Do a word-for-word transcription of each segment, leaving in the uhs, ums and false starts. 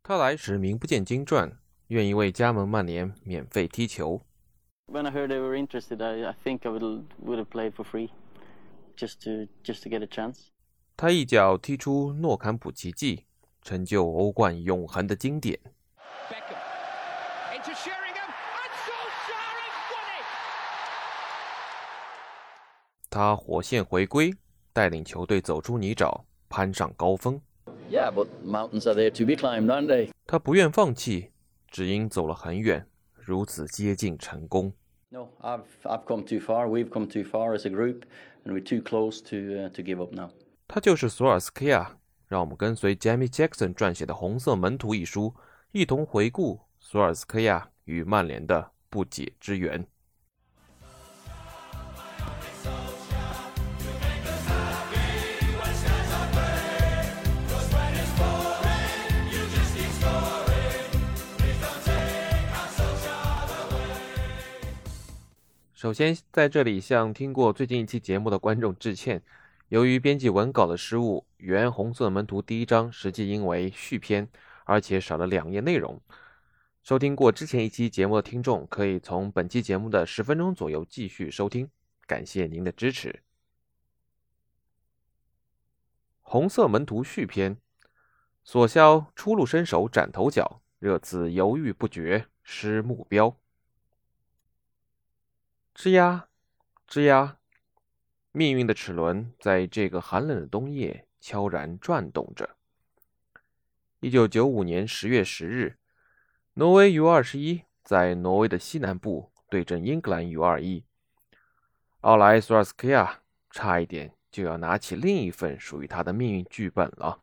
他来时名不见经传，愿意为加盟曼联免费踢球。 When I heard they were interested, I, I think I would would have played for free, just to just to get a chance. 他一脚踢出诺坎普奇迹，成就欧冠永恒的经典。 Into Sheringham, and Solskjaer has won it! 他火线回归，带领球队走出泥沼，攀上高峰。 Yeah, but mountains are there to be climbed, aren't they? 他不愿放弃，只因走了很远，如此接近成功。 No, I've I've come too far. We've come too far as a group, and we're too close to uh, to give up now. 他就是索尔斯克亚。让我们跟随 Jamie Jackson 撰写的《红色门徒》一书，一同回顾索尔斯克亚与曼联的不解之缘。首先，在这里向听过最近一期节目的观众致歉。由于编辑文稿的失误，原《红色门徒》第一章实际因为续篇，而且少了两页内容。收听过之前一期节目的听众，可以从本期节目的十分钟左右继续收听。感谢您的支持。《红色门徒》续篇，索肖初露身手斩头角，热刺犹豫不决，失目标。吱呀，吱呀。命运的齿轮在这个寒冷的冬夜悄然转动着。一九九五年十月十日，挪威 U 二十一 在挪威的西南部对阵英格兰 U 二十一，奥莱索尔斯克亚差一点就要拿起另一份属于他的命运剧本了。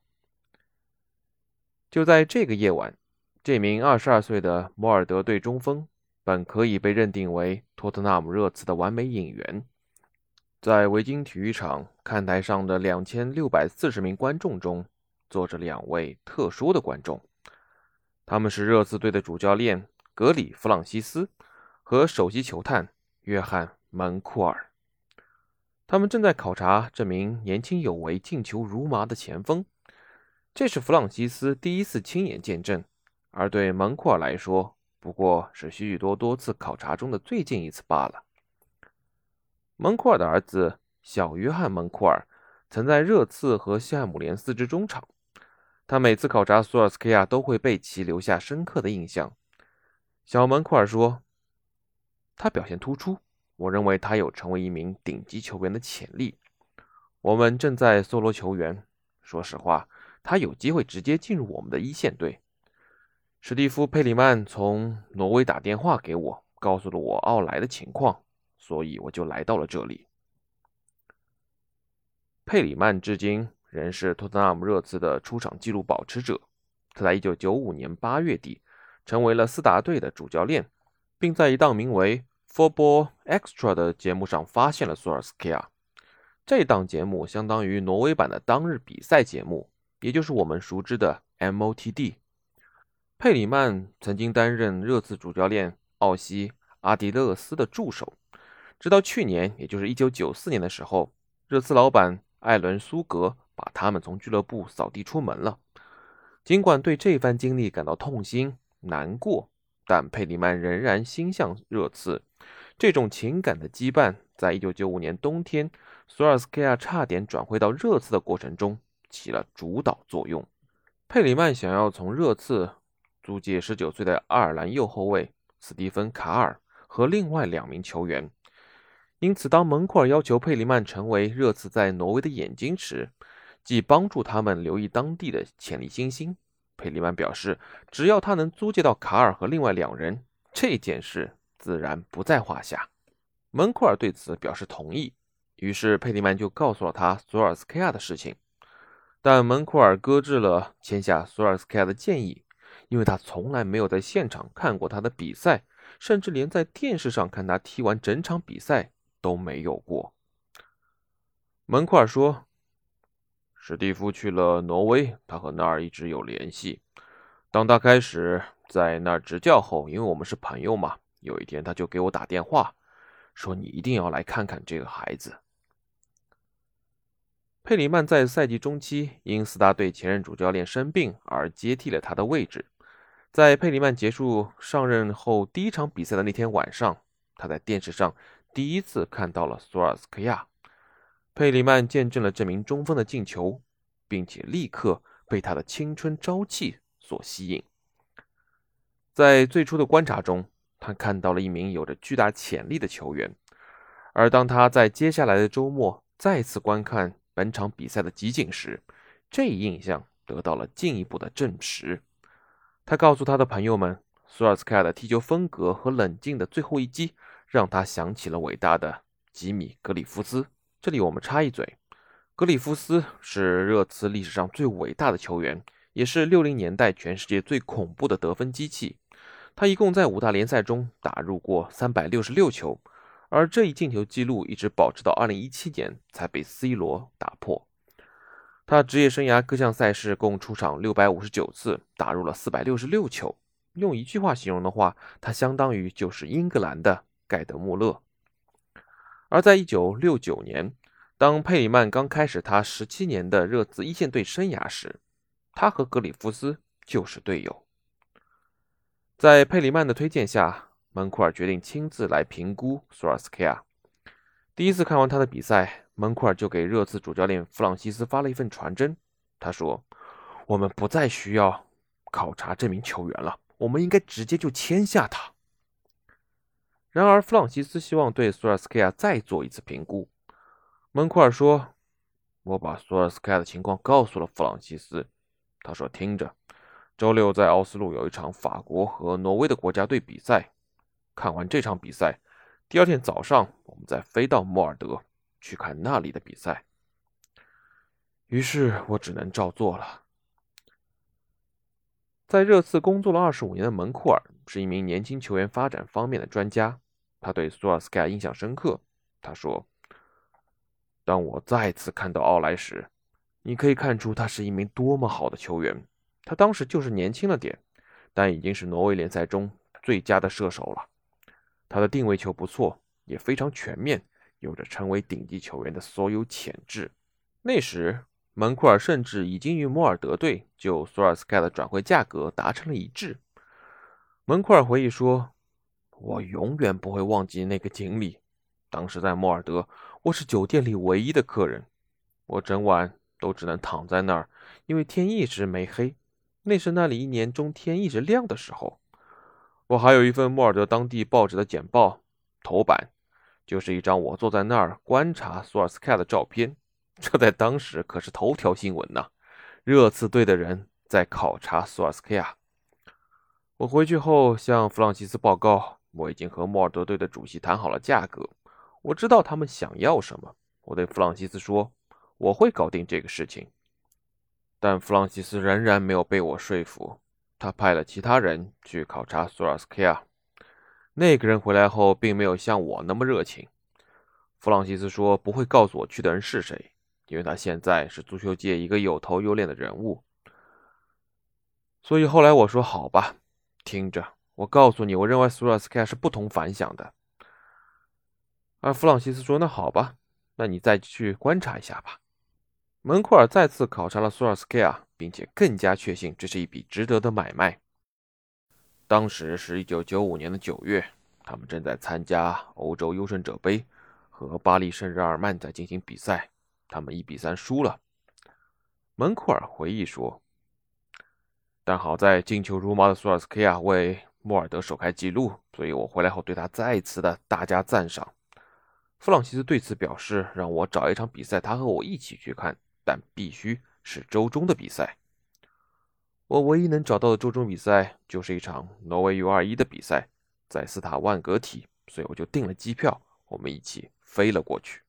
就在这个夜晚，这名二十二岁的摩尔德队中锋本可以被认定为托特纳姆热刺的完美引援。在维京体育场看台上的两千六百四十名观众中，坐着两位特殊的观众，他们是热刺队的主教练格里·弗朗西斯和首席球探约翰·门库尔。他们正在考察这名年轻有为、进球如麻的前锋，这是弗朗西斯第一次亲眼见证，而对门库尔来说，不过是许许多多次考察中的最近一次罢了。门库尔的儿子小约翰·门库尔曾在热刺和西汉姆联斯之中场，他每次考察索尔斯克亚都会被其留下深刻的印象。小门库尔说，他表现突出，我认为他有成为一名顶级球员的潜力。我们正在搜罗球员，说实话，他有机会直接进入我们的一线队。史蒂夫·佩里曼从挪威打电话给我，告诉了我奥莱的情况，所以我就来到了这里。佩里曼至今仍是托特纳姆热刺的出场纪录保持者。他在一九九五年八月底成为了斯达队的主教练，并在一档名为 Football Extra 的节目上发现了索尔斯克亚。这档节目相当于挪威版的当日比赛节目，也就是我们熟知的 M O T D。佩里曼曾经担任热刺主教练奥西·阿迪勒斯的助手，直到去年，也就是一九九四年的时候，热刺老板艾伦·苏格把他们从俱乐部扫地出门了。尽管对这番经历感到痛心难过，但佩里曼仍然心向热刺。这种情感的羁绊在一九九五年冬天索尔斯克亚差点转会到热刺的过程中起了主导作用。佩里曼想要从热刺租借十九岁的爱尔兰右后卫斯蒂芬·卡尔和另外两名球员，因此当门库尔要求佩里曼成为热刺在挪威的眼睛时，即帮助他们留意当地的潜力新星，佩里曼表示只要他能租借到卡尔和另外两人，这件事自然不在话下。门库尔对此表示同意，于是佩里曼就告诉了他索尔斯克亚的事情，但门库尔搁置了签下索尔斯克亚的建议，因为他从来没有在现场看过他的比赛，甚至连在电视上看他踢完整场比赛都没有过。门库尔说，史蒂夫去了挪威，他和那儿一直有联系。当他开始在那儿执教后，因为我们是朋友嘛，有一天他就给我打电话，说你一定要来看看这个孩子。佩里曼在赛季中期因斯达队前任主教练生病而接替了他的位置， 在佩里曼结束上任后第一场比赛的那天晚上，他在电视上第一次看到了索尔斯克亚。佩里曼见证了这名中锋的进球，并且立刻被他的青春朝气所吸引。在最初的观察中，他看到了一名有着巨大潜力的球员，而当他在接下来的周末再次观看本场比赛的集锦时，这一印象得到了进一步的证实。他告诉他的朋友们，索尔斯克亚的踢球风格和冷静的最后一击让他想起了伟大的吉米·格里夫斯。这里我们插一嘴，格里夫斯是热刺历史上最伟大的球员，也是六零年代全世界最恐怖的得分机器。他一共在五大联赛中打入过三百六十六球，而这一进球纪录一直保持到二零一七年才被 C 罗打破。他职业生涯各项赛事共出场六百五十九次，打入了四百六十六球。用一句话形容的话，他相当于就是英格兰的盖德穆勒。而在一九六九年，当佩里曼刚开始他十七年的热刺一线队生涯时，他和格里夫斯就是队友。在佩里曼的推荐下，门库尔决定亲自来评估索尔斯克亚。第一次看完他的比赛，门库尔就给热刺主教练弗朗西斯发了一份传真。他说：“我们不再需要考察这名球员了，我们应该直接就签下他。”然而，弗朗西斯希望对索尔斯克亚再做一次评估。门库尔说：“我把索尔斯克亚的情况告诉了弗朗西斯。他说：‘听着，周六在奥斯陆有一场法国和挪威的国家队比赛。看完这场比赛，第二天早上我们再飞到莫尔德去看那里的比赛。’于是我只能照做了。”在热刺工作了二十五年的门库尔是一名年轻球员发展方面的专家，他对索尔斯克亚印象深刻。他说：“当我再次看到奥莱时，你可以看出他是一名多么好的球员。他当时就是年轻了点，但已经是挪威联赛中最佳的射手了。他的定位球不错，也非常全面，有着成为顶级球员的所有潜质。”那时门库尔甚至已经与摩尔德队就索尔斯克亚的转会价格达成了一致。门库尔回忆说：“我永远不会忘记那个经历。当时在莫尔德，我是酒店里唯一的客人，我整晚都只能躺在那儿，因为天一直没黑。那是那里一年中天一直亮的时候。我还有一份莫尔德当地报纸的简报，头版就是一张我坐在那儿观察索尔斯克亚的照片。这在当时可是头条新闻呐！热刺队的人在考察索尔斯克亚。我回去后向弗朗西斯报告，我已经和莫尔德队的主席谈好了价格，我知道他们想要什么。我对弗朗西斯说，我会搞定这个事情。但弗朗西斯仍然没有被我说服，他派了其他人去考察索尔斯克亚。那个人回来后并没有像我那么热情。弗朗西斯说不会告诉我去的人是谁，因为他现在是足球界一个有头有脸的人物。所以后来我说好吧，听着，我告诉你，我认为索尔斯克亚是不同凡响的。而弗朗西斯说，那好吧，那你再去观察一下吧。门库尔再次考察了索尔斯克亚，并且更加确信这是一笔值得的买卖。当时是一九九五年的九月，他们正在参加欧洲优胜者杯，和巴黎圣日耳曼在进行比赛，他们一比三输了。门库尔回忆说，但好在进球如麻的索尔斯克亚为莫尔德首开纪录，所以我回来后对他再次的大加赞赏。弗朗西斯对此表示，让我找一场比赛他和我一起去看，但必须是周中的比赛。我唯一能找到的周中比赛就是一场挪威 U 二十一 的比赛，在斯塔万格体，所以我就订了机票，我们一起飞了过去。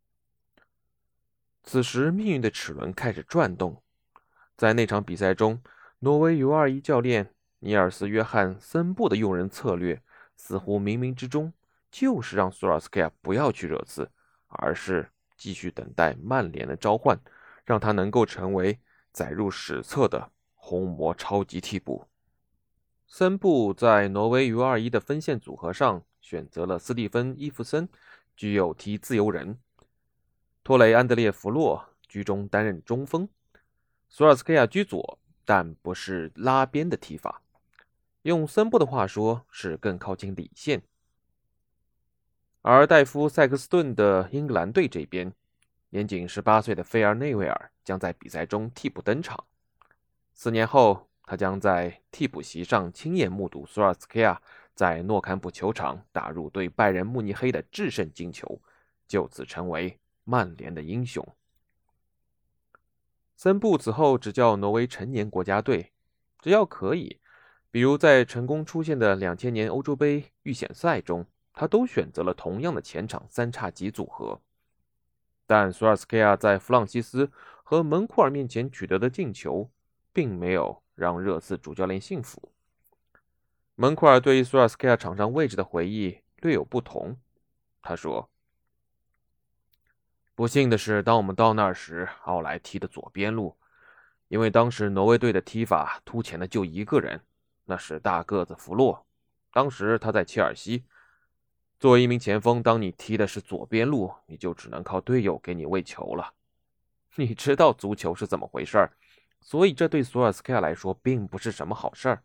此时命运的齿轮开始转动，在那场比赛中，挪威 U 二十一 教练尼尔斯·约翰森布的用人策略似乎冥冥之中就是让索尔斯克亚不要去热刺，而是继续等待曼联的召唤，让他能够成为载入史册的红魔超级替补。森布在挪威 U 二十一 的分线组合上选择了斯蒂芬·伊弗森居右踢自由人，托雷·安德烈弗洛居中担任中锋，索尔斯克亚居左，但不是拉边的踢法。 用森布的话说，是更靠近底线。而戴夫·塞克斯顿的英格兰队这边，年仅十八岁的菲尔内维尔将在比赛中替补登场。四年后，他将在替补席上亲眼目睹索尔斯克亚在诺坎普球场打入对拜仁慕尼黑的制胜金球，就此成为曼联的英雄。森布此后执教挪威成年国家队，只要可以，比如在成功出现的两千年欧洲杯预选赛中，他都选择了同样的前场三叉戟组合。但索尔斯克亚在弗朗西斯和门库尔面前取得的进球，并没有让热刺主教练信服。门库尔对于索尔斯克亚场上位置的回忆略有不同，他说：“不幸的是，当我们到那儿时，奥莱踢的左边路，因为当时挪威队的踢法突前的就一个人，那是大个子弗洛。当时他在切尔西。作为一名前锋，当你踢的是左边路，你就只能靠队友给你喂球了。你知道足球是怎么回事儿，所以这对索尔斯克亚来说并不是什么好事儿。”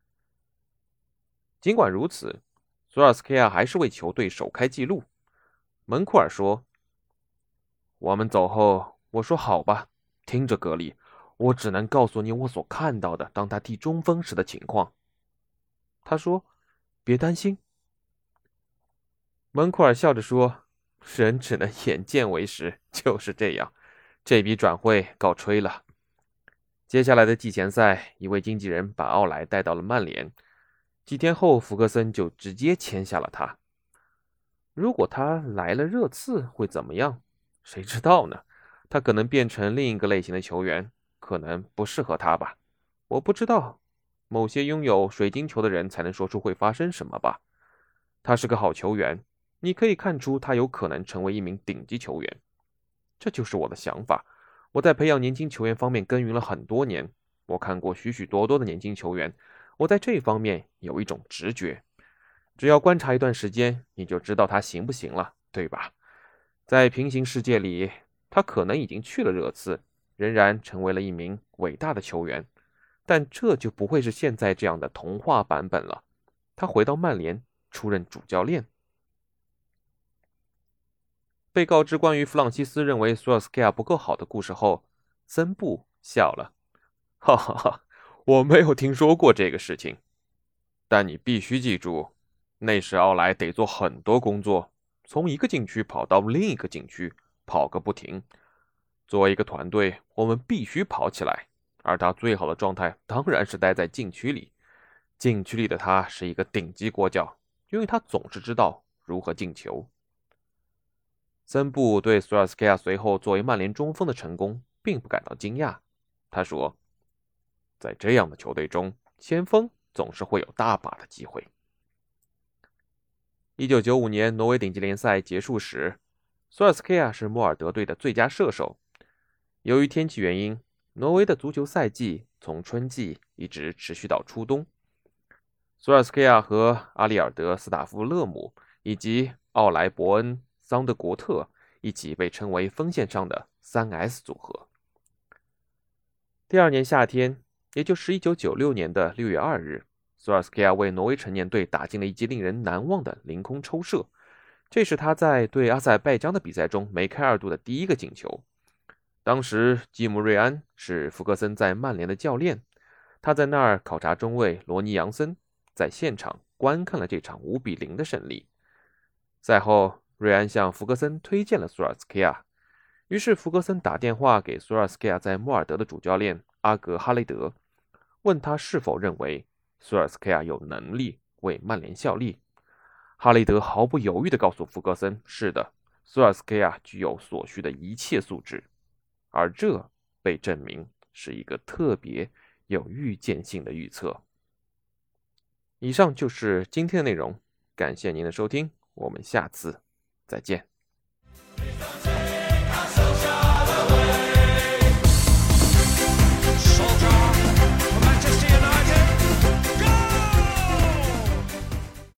尽管如此，索尔斯克亚还是为球队首开纪录。门库尔说：“我们走后，我说好吧，听着格里，我只能告诉你我所看到的当他踢中锋时的情况。”他说：“别担心。”门库尔笑着说：“人只能眼见为实，就是这样。这笔转会告吹了。”接下来的季前赛，一位经纪人把奥莱带到了曼联。几天后，福格森就直接签下了他。如果他来了热刺会怎么样？谁知道呢？他可能变成另一个类型的球员，可能不适合他吧。我不知道，某些拥有水晶球的人才能说出会发生什么吧。他是个好球员，你可以看出他有可能成为一名顶级球员。这就是我的想法。我在培养年轻球员方面耕耘了很多年，我看过许许多多的年轻球员，我在这方面有一种直觉。只要观察一段时间，你就知道他行不行了，对吧？在平行世界里，他可能已经去了热刺，仍然成为了一名伟大的球员，但这就不会是现在这样的童话版本了。他回到曼联出任主教练。被告知关于弗朗西斯认为索尔斯克亚不够好的故事后，森布笑了：“哈哈哈，我没有听说过这个事情。但你必须记住，那时奥莱得做很多工作，从一个禁区跑到另一个禁区，跑个不停。作为一个团队，我们必须跑起来，而他最好的状态当然是待在禁区里。禁区里的他是一个顶级国脚，因为他总是知道如何进球。”森布对索尔斯克亚随后作为曼联中锋的成功并不感到惊讶。他说：“在这样的球队中，前锋总是会有大把的机会。”一九九五年挪威顶级联赛结束时，索尔斯克亚是莫尔德队的最佳射手。由于天气原因，挪威的足球赛季从春季一直持续到初冬。索尔斯克亚和阿里尔德·斯塔夫勒姆以及奥莱伯恩桑德国特一起被称为锋线上的 三 S 组合。第二年夏天，也就是一九九六年的六月二日，索尔斯克亚为挪威成年队打进了一记令人难忘的凌空抽射，这是他在对阿塞拜疆的比赛中梅开二度的第一个进球。当时吉姆·瑞安是福格森在曼联的教练，他在那儿考察中卫罗尼·杨森，在现场观看了这场五比零的胜利。赛后，瑞安向福格森推荐了索尔斯克亚，于是福格森打电话给索尔斯克亚在莫尔德的主教练阿格哈雷德，问他是否认为索尔斯克亚有能力为曼联效力。哈雷德毫不犹豫地告诉福格森：“是的，索尔斯克亚具有所需的一切素质。”而这被证明是一个特别有预见性的预测。以上就是今天的内容，感谢您的收听，我们下次再见。